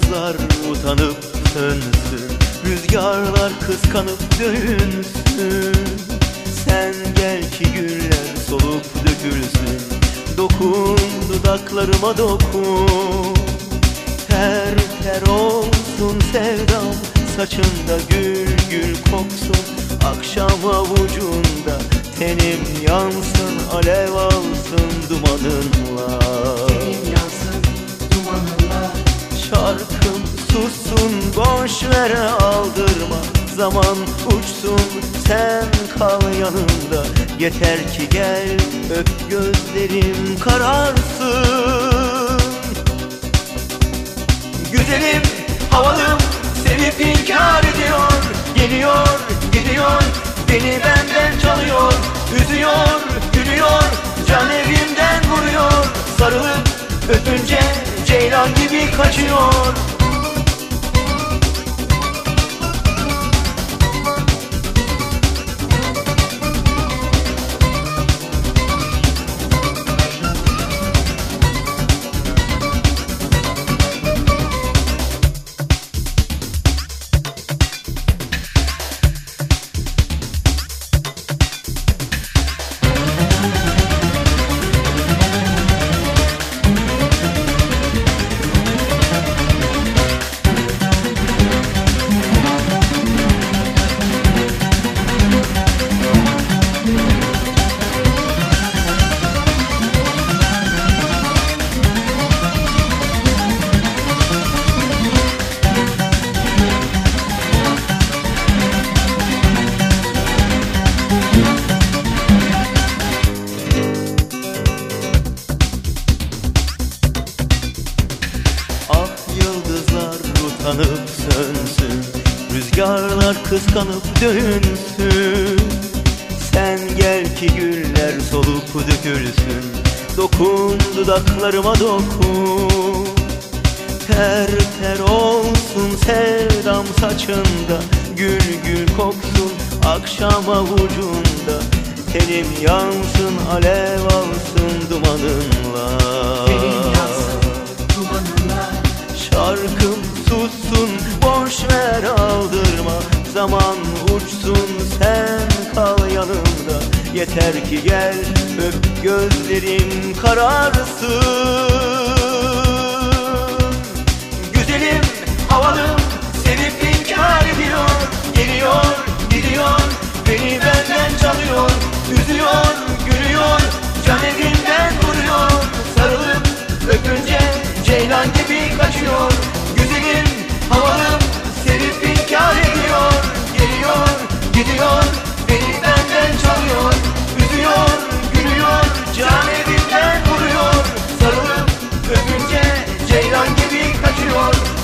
yıldızlar utanıp sönsün, rüzgarlar kıskanıp dövünsün. Sen gel ki güller solup dökülsün, dokun dudaklarıma dokun. Ter ter olsun sevdam, saçında gül gül koksun. Akşam avucunda tenim yansın, alev alsın dumanınla. Tenim yansın dumanınla. Şarkım sussun, boş ver aldırma. Zaman uçsun, sen kal yanımda. Yeter ki gel, öp gözlerim kararsın. Güzelim, havalım, sevip inkar ediyor. Geliyor, gidiyor, beni benden çalıyor. Üzüyor, gülüyor, can evimden vuruyor. Sarılıp öpünce ceylan gibi kaçıyor. Utanıp sönsün, rüzgarlar kıskanıp dövünsün. Sen gel ki güller solup dökülsün, dokun dudaklarıma dokun. Ter ter olsun sevdam saçında, gül gül koksun akşam avucunda. Tenim yansın, alev alsın dumanınla. Tenim yansın dumanınla. Şarkım sussun, boş ver aldırma. Zaman uçsun, sen kal yanımda. Yeter ki gel, öp gözlerim kararsın. Güzelim, havalım, sevip inkar ediyor. Geliyor, gidiyor, beni benden çalıyor. Üzüyor, gülüyor, can evinden vuruyor. Sarılıp öpünce ceylan gibi kaçıyor. Güzelim, havalım, sevip inkar ediyor. Geliyor, gidiyor, beni benden çalıyor. Üzüyor, gülüyor, can evinden vuruyor. Sarılıp öpünce ceylan gibi kaçıyor.